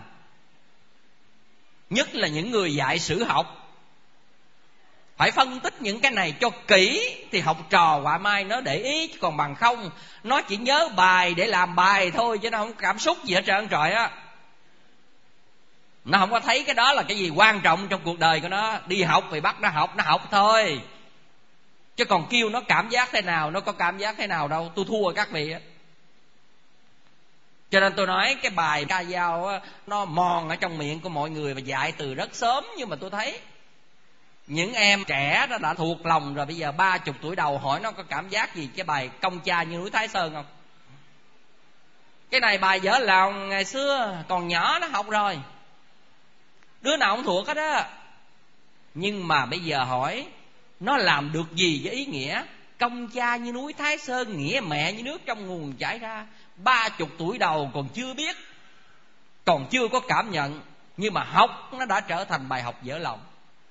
Nhất là những người dạy sử học, phải phân tích những cái này cho kỹ thì học trò họa mai nó để ý. Còn bằng không nó chỉ nhớ bài để làm bài thôi, chứ nó không có cảm xúc gì hết trơn trời á. Nó không có thấy cái đó là cái gì quan trọng trong cuộc đời của nó. Đi học thì bắt nó học thôi. Chứ còn kêu nó cảm giác thế nào, nó có cảm giác thế nào đâu. Tôi thua các vị á. Cho nên tôi nói cái bài ca dao á, nó mòn ở trong miệng của mọi người và dạy từ rất sớm. Nhưng mà tôi thấy những em trẻ đó đã thuộc lòng rồi. Bây giờ 30 tuổi đầu hỏi nó có cảm giác gì cái bài Công Cha Như Núi Thái Sơn không? Cái này bài dở lòng ngày xưa còn nhỏ nó học rồi, đứa nào không thuộc hết á. Nhưng mà bây giờ hỏi nó làm được gì với ý nghĩa Công cha như núi Thái Sơn, nghĩa mẹ như nước trong nguồn chảy ra. 30 tuổi đầu còn chưa biết, còn chưa có cảm nhận, nhưng mà học nó đã trở thành bài học dở lòng.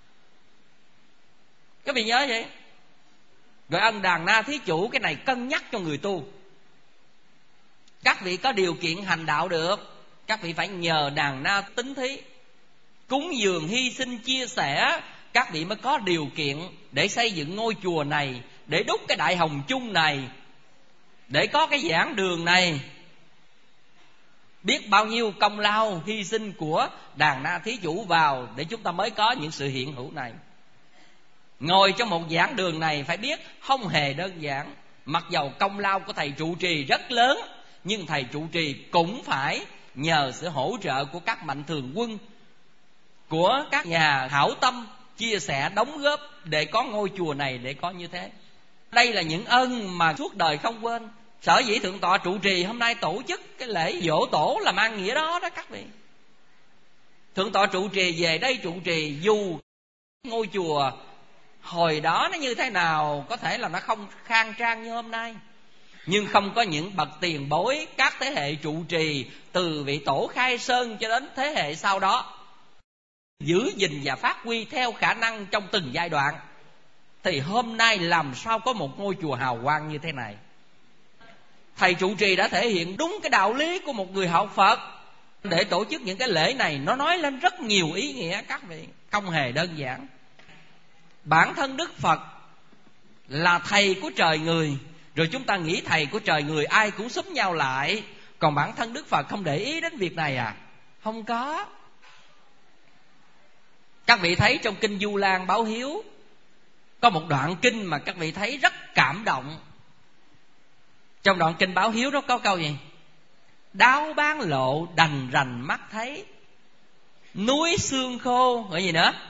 Các vị nhớ vậy. Rồi ân đàn na thí chủ, cái này cân nhắc cho người tu. Các vị có điều kiện hành đạo được, các vị phải nhờ đàn na tính thí, cúng dường, hy sinh, chia sẻ, các vị mới có điều kiện để xây dựng ngôi chùa này, để đúc cái đại hồng chung này, để có cái giảng đường này. Biết bao nhiêu công lao hy sinh của đàn na thí chủ vào để chúng ta mới có những sự hiện hữu này. Ngồi trong một giảng đường này phải biết không hề đơn giản. Mặc dầu công lao của thầy trụ trì rất lớn, nhưng thầy trụ trì cũng phải nhờ sự hỗ trợ của các mạnh thường quân, của các nhà hảo tâm chia sẻ đóng góp để có ngôi chùa này, để có như thế. Đây là những ân mà suốt đời không quên. Sở dĩ thượng tọa trụ trì hôm nay tổ chức cái lễ dỗ tổ là mang nghĩa đó đó các vị. Thượng tọa trụ trì về đây trụ trì, dù ngôi chùa hồi đó nó như thế nào, có thể là nó không khang trang như hôm nay, nhưng không có những bậc tiền bối, các thế hệ trụ trì từ vị tổ Khai Sơn cho đến thế hệ sau đó giữ gìn và phát huy theo khả năng trong từng giai đoạn, thì hôm nay làm sao có một ngôi chùa hào quang như thế này. Thầy trụ trì đã thể hiện đúng cái đạo lý của một người học Phật để tổ chức những cái lễ này. Nó nói lên rất nhiều ý nghĩa các vị, không hề đơn giản. Bản thân Đức Phật là thầy của trời người, rồi chúng ta nghĩ thầy của trời người ai cũng xúm nhau lại, còn bản thân Đức Phật không để ý đến việc này à? Không có. Các vị thấy trong kinh Du Lan Báo Hiếu có một đoạn kinh mà các vị thấy rất cảm động. Trong đoạn kinh Báo Hiếu đó có câu gì? Đáo bán lộ đành rành mắt thấy, núi xương khô, gọi gì nữa?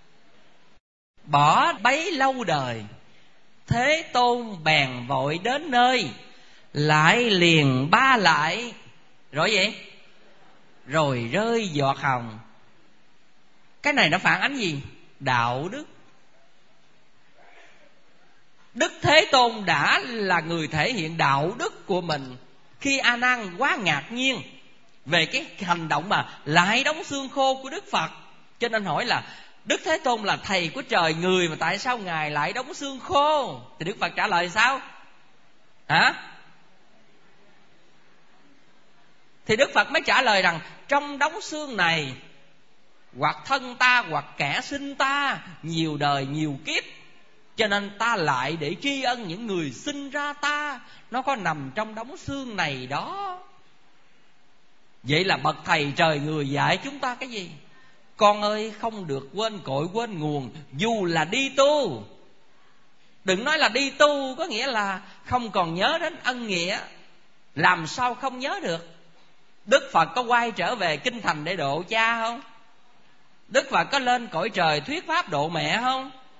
Bỏ bấy lâu đời, Thế Tôn bèn vội đến nơi, lại liền ba lại. Rồi gì? Rồi rơi giọt hồng. Cái này nó phản ánh gì? Đạo đức. Đức Thế Tôn đã là người thể hiện đạo đức của mình. Khi A Nan quá ngạc nhiên về cái hành động mà lại đóng xương khô của Đức Phật, cho nên hỏi là Đức Thế Tôn là thầy của trời người mà tại sao Ngài lại đóng xương khô? Thì Đức Phật trả lời sao? Hả? Thì Đức Phật mới trả lời rằng trong đóng xương này, hoặc thân ta hoặc kẻ sinh ta, nhiều đời nhiều kiếp, cho nên ta lại để tri ân những người sinh ra ta. Nó có nằm trong đóng xương này đó. Vậy là bậc thầy trời người dạy chúng ta cái gì? Con ơi, không được quên cội quên nguồn, dù là đi tu. Đừng nói là đi tu có nghĩa là không còn nhớ đến ân nghĩa. Làm sao không nhớ được? Đức Phật có quay trở về kinh thành để độ cha không? Đức Phật có lên cõi trời thuyết pháp độ mẹ không?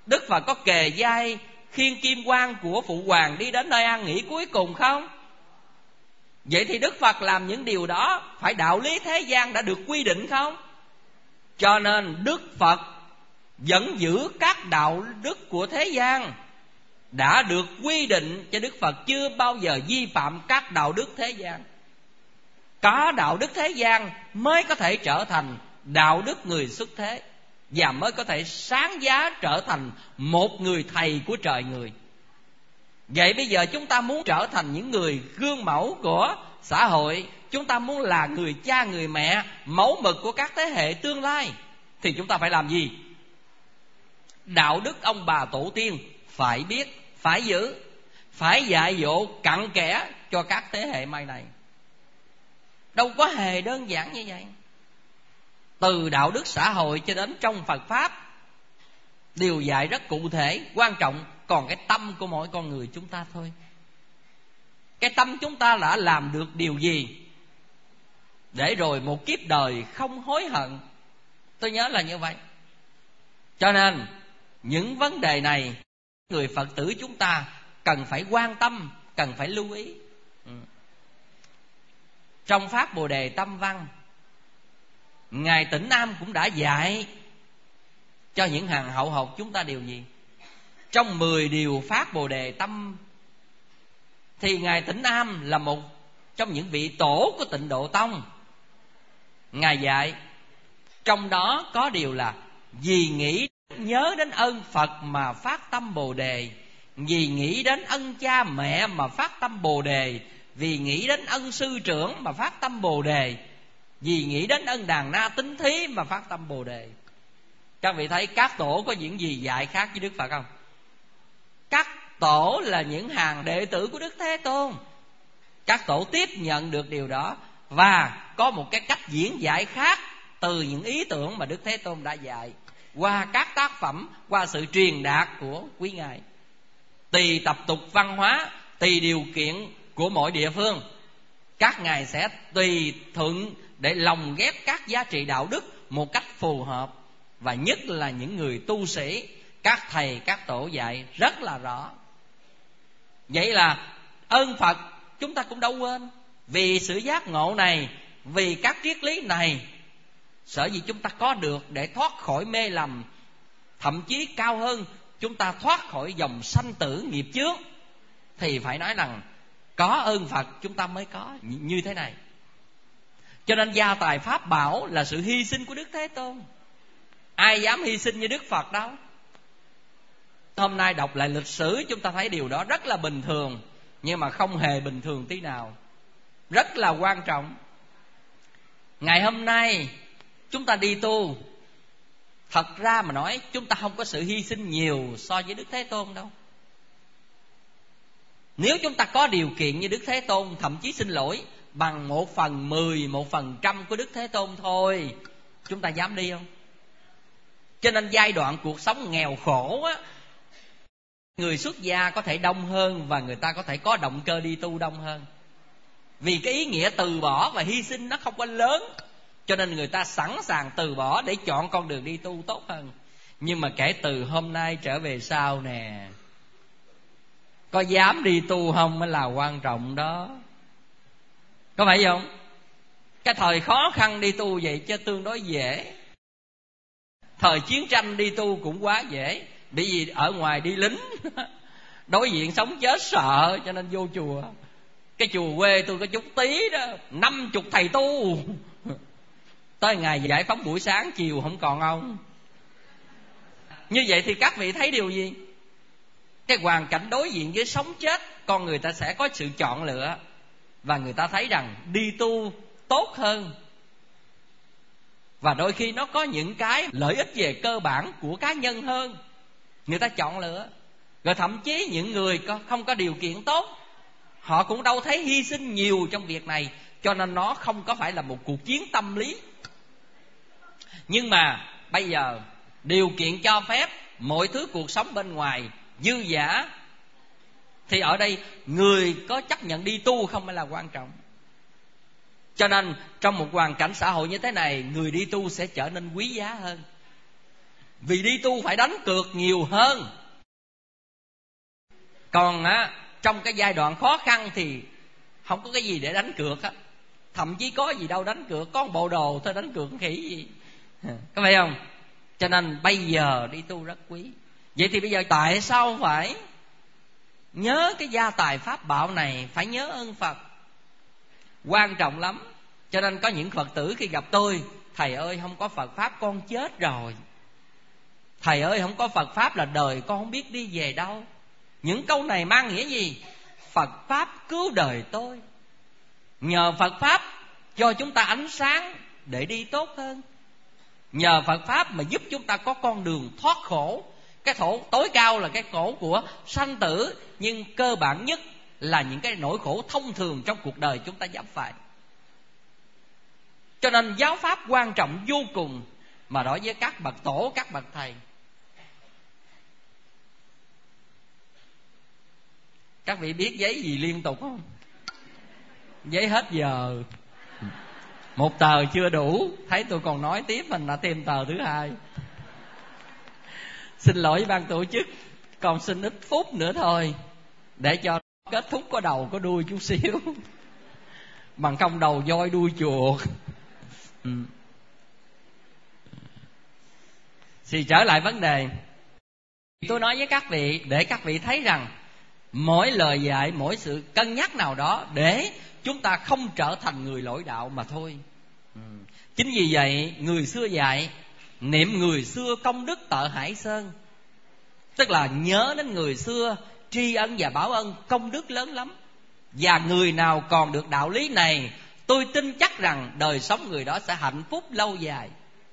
Đức Phật có kề vai khiêng kim quan của phụ hoàng đi đến nơi an nghỉ cuối cùng không? Vậy thì Đức Phật làm những điều đó phải đạo lý thế gian đã được quy định không? Cho nên Đức Phật vẫn giữ các đạo đức của thế gian đã được quy định, cho Đức Phật chưa bao giờ vi phạm các đạo đức thế gian. Có đạo đức thế gian mới có thể trở thành đạo đức người xuất thế, và mới có thể sáng giá trở thành một người thầy của trời người. Vậy bây giờ chúng ta muốn trở thành những người gương mẫu của xã hội, chúng ta muốn là người cha người mẹ mẫu mực của các thế hệ tương lai, thì chúng ta phải làm gì? Đạo đức ông bà tổ tiên phải biết, phải giữ, phải dạy dỗ cặn kẽ cho các thế hệ mai này. Đâu có hề đơn giản như vậy. Từ đạo đức xã hội cho đến trong Phật Pháp đều dạy rất cụ thể, quan trọng còn cái tâm của mỗi con người chúng ta thôi. Cái tâm chúng ta đã làm được điều gì để rồi một kiếp đời không hối hận. Tôi nhớ là như vậy. Cho nên những vấn đề này người Phật tử chúng ta cần phải quan tâm, cần phải lưu ý. Trong Pháp Bồ Đề Tâm Văn, Ngài Tĩnh Nam cũng đã dạy cho những hàng hậu học chúng ta điều gì? Trong 10 điều Pháp Bồ Đề Tâm thì Ngài Tĩnh Nam là một trong những vị tổ của Tịnh Độ Tông. Ngài dạy trong đó có điều là: vì nghĩ nhớ đến ơn Phật mà phát tâm Bồ Đề, vì nghĩ đến ân cha mẹ mà phát tâm Bồ Đề, vì nghĩ đến ân sư trưởng mà phát tâm Bồ Đề, vì nghĩ đến ân đàn na tín thí mà phát tâm Bồ Đề. Các vị thấy các tổ có những gì dạy khác với Đức Phật không? Các tổ là những hàng đệ tử của Đức Thế Tôn. Các tổ tiếp nhận được điều đó và có một cái cách diễn giải khác từ những ý tưởng mà Đức Thế Tôn đã dạy qua các tác phẩm, qua sự truyền đạt của quý ngài. Tùy tập tục văn hóa, tùy điều kiện của mỗi địa phương, các ngài sẽ tùy thuận để lồng ghép các giá trị đạo đức một cách phù hợp. Và nhất là những người tu sĩ, các thầy, các tổ dạy rất là rõ. Vậy là ơn Phật chúng ta cũng đâu quên. Vì sự giác ngộ này, vì các triết lý này, sở dĩ chúng ta có được để thoát khỏi mê lầm, thậm chí cao hơn, chúng ta thoát khỏi dòng sanh tử nghiệp chướng, thì phải nói rằng có ơn Phật chúng ta mới có như thế này. Cho nên gia tài Pháp bảo là sự hy sinh của Đức Thế Tôn. Ai dám hy sinh như Đức Phật đâu. Hôm nay đọc lại lịch sử chúng ta thấy điều đó rất là bình thường, nhưng mà không hề bình thường tí nào, rất là quan trọng. Ngày hôm nay chúng ta đi tu, thật ra mà nói chúng ta không có sự hy sinh nhiều so với Đức Thế Tôn đâu. Nếu chúng ta có điều kiện như Đức Thế Tôn, thậm chí xin lỗi bằng 1/10, 1% của Đức Thế Tôn thôi, chúng ta dám đi không? Cho nên giai đoạn cuộc sống nghèo khổ á, người xuất gia có thể đông hơn và người ta có thể có động cơ đi tu đông hơn. Vì cái ý nghĩa từ bỏ và hy sinh nó không có lớn, cho nên người ta sẵn sàng từ bỏ để chọn con đường đi tu tốt hơn. Nhưng mà kể từ hôm nay trở về sau nè, có dám đi tu không mới là quan trọng đó. Có phải không? Cái thời khó khăn đi tu vậy chứ tương đối dễ. Thời chiến tranh đi tu cũng quá dễ, bởi vì ở ngoài đi lính đối diện sống chết sợ, cho nên vô chùa. Cái chùa quê tôi có chút tí đó, 50 thầy tu. Tới ngày giải phóng buổi sáng chiều không còn ông. Như vậy thì các vị thấy điều gì? Cái hoàn cảnh đối diện với sống chết, con người ta sẽ có sự chọn lựa, và người ta thấy rằng đi tu tốt hơn. Và đôi khi nó có những cái lợi ích về cơ bản của cá nhân hơn, người ta chọn lựa. Rồi thậm chí những người không có điều kiện tốt, họ cũng đâu thấy hy sinh nhiều trong việc này, cho nên nó không có phải là một cuộc chiến tâm lý. Nhưng mà bây giờ điều kiện cho phép, mọi thứ cuộc sống bên ngoài dư dả, thì ở đây người có chấp nhận đi tu không mới là quan trọng. Cho nên trong một hoàn cảnh xã hội như thế này, người đi tu sẽ trở nên quý giá hơn. Vì đi tu phải đánh cược nhiều hơn. Còn trong cái giai đoạn khó khăn thì không có cái gì để đánh cược á. Thậm chí có gì đâu đánh cược, có một bộ đồ thôi đánh cược khỉ gì. Có phải không? Cho nên bây giờ đi tu rất quý. Vậy thì bây giờ tại sao phải nhớ cái gia tài pháp bảo này, phải nhớ ơn Phật? Quan trọng lắm. Cho nên có những Phật tử khi gặp tôi: thầy ơi, không có Phật pháp con chết rồi. Thầy ơi, không có Phật pháp là đời con không biết đi về đâu. Những câu này mang nghĩa gì? Phật pháp cứu đời tôi. Nhờ Phật pháp cho chúng ta ánh sáng để đi tốt hơn. Nhờ Phật pháp mà giúp chúng ta có con đường thoát khổ. Cái khổ tối cao là cái khổ của sanh tử, nhưng cơ bản nhất là những cái nỗi khổ thông thường trong cuộc đời chúng ta gặp phải. Cho nên giáo pháp quan trọng vô cùng mà đối với các bậc tổ, các bậc thầy. Các vị biết giấy gì liên tục không? Giấy hết giờ. Một tờ chưa đủ, thấy tôi còn nói tiếp mình đã thêm tờ thứ hai. Xin lỗi ban tổ chức, còn xin ít phút nữa thôi để cho kết thúc có đầu có đuôi chút xíu. Bằng không đầu voi đuôi chuột. Thì trở lại vấn đề, tôi nói với các vị để các vị thấy rằng mỗi lời dạy, mỗi sự cân nhắc nào đó để chúng ta không trở thành người lỗi đạo mà thôi. Chính vì vậy người xưa dạy niệm người xưa công đức tợ Hải Sơn. Tức là nhớ đến người xưa, tri ân và báo ân, công đức lớn lắm. Và người nào còn được đạo lý này, tôi tin chắc rằng đời sống người đó sẽ hạnh phúc lâu dài.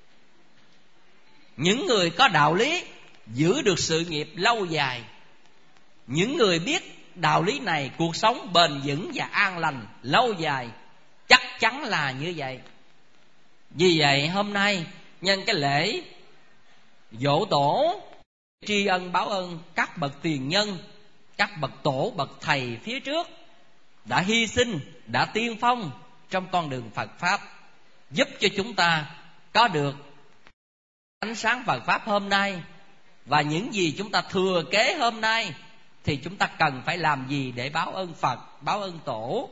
Những người có đạo lý giữ được sự nghiệp lâu dài. Những người biết đạo lý này, cuộc sống bền vững và an lành lâu dài. Chắc chắn là như vậy. Vì vậy hôm nay nhân cái lễ giỗ tổ, tri ân báo ơn các bậc tiền nhân, các bậc tổ, bậc thầy phía trước đã hy sinh, đã tiên phong trong con đường Phật pháp, giúp cho chúng ta có được ánh sáng Phật pháp hôm nay. Và những gì chúng ta thừa kế hôm nay thì chúng ta cần phải làm gì để báo ơn Phật, báo ơn tổ.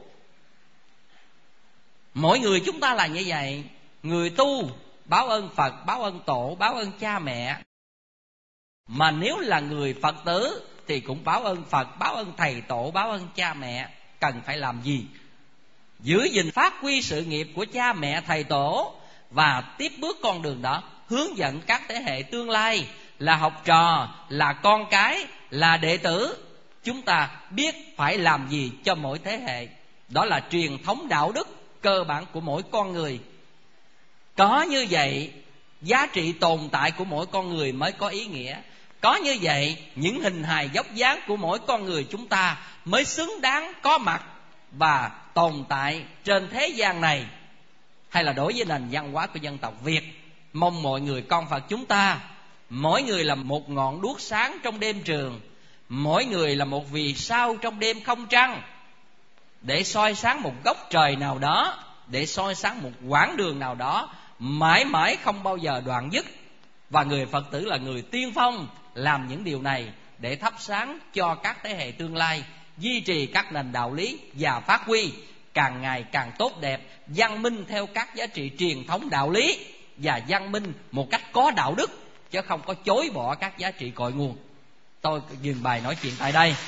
Mỗi người chúng ta là như vậy. Người tu báo ơn Phật, báo ơn tổ, báo ơn cha mẹ. Mà nếu là người Phật tử thì cũng báo ơn Phật, báo ơn thầy tổ, báo ơn cha mẹ. Cần phải làm gì? Giữ gìn phát huy sự nghiệp của cha mẹ thầy tổ và tiếp bước con đường đó, hướng dẫn các thế hệ tương lai là học trò, là con cái, là đệ tử. Chúng ta biết phải làm gì cho mỗi thế hệ. Đó là truyền thống đạo đức cơ bản của mỗi con người. Có như vậy, giá trị tồn tại của mỗi con người mới có ý nghĩa. Có như vậy, những hình hài vóc dáng của mỗi con người chúng ta mới xứng đáng có mặt và tồn tại trên thế gian này, hay là đối với nền văn hóa của dân tộc Việt. Mong mọi người con Phật chúng ta, mỗi người là một ngọn đuốc sáng trong đêm trường, mỗi người là một vì sao trong đêm không trăng, để soi sáng một góc trời nào đó, để soi sáng một quãng đường nào đó, mãi mãi không bao giờ đoạn dứt. Và người Phật tử là người tiên phong làm những điều này để thắp sáng cho các thế hệ tương lai, duy trì các nền đạo lý và phát huy càng ngày càng tốt đẹp, văn minh theo các giá trị truyền thống đạo lý, và văn minh một cách có đạo đức, chứ không có chối bỏ các giá trị cội nguồn. Tôi dừng bài nói chuyện tại đây.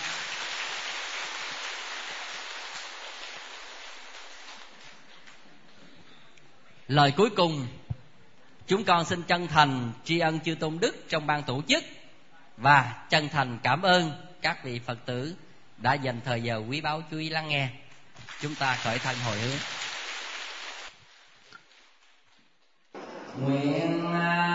Lời cuối cùng, chúng con xin chân thành tri ân chư tôn đức trong ban tổ chức và chân thành cảm ơn các vị Phật tử đã dành thời giờ quý báu chú ý lắng nghe. Chúng ta khởi thân hồi hướng. Nguyện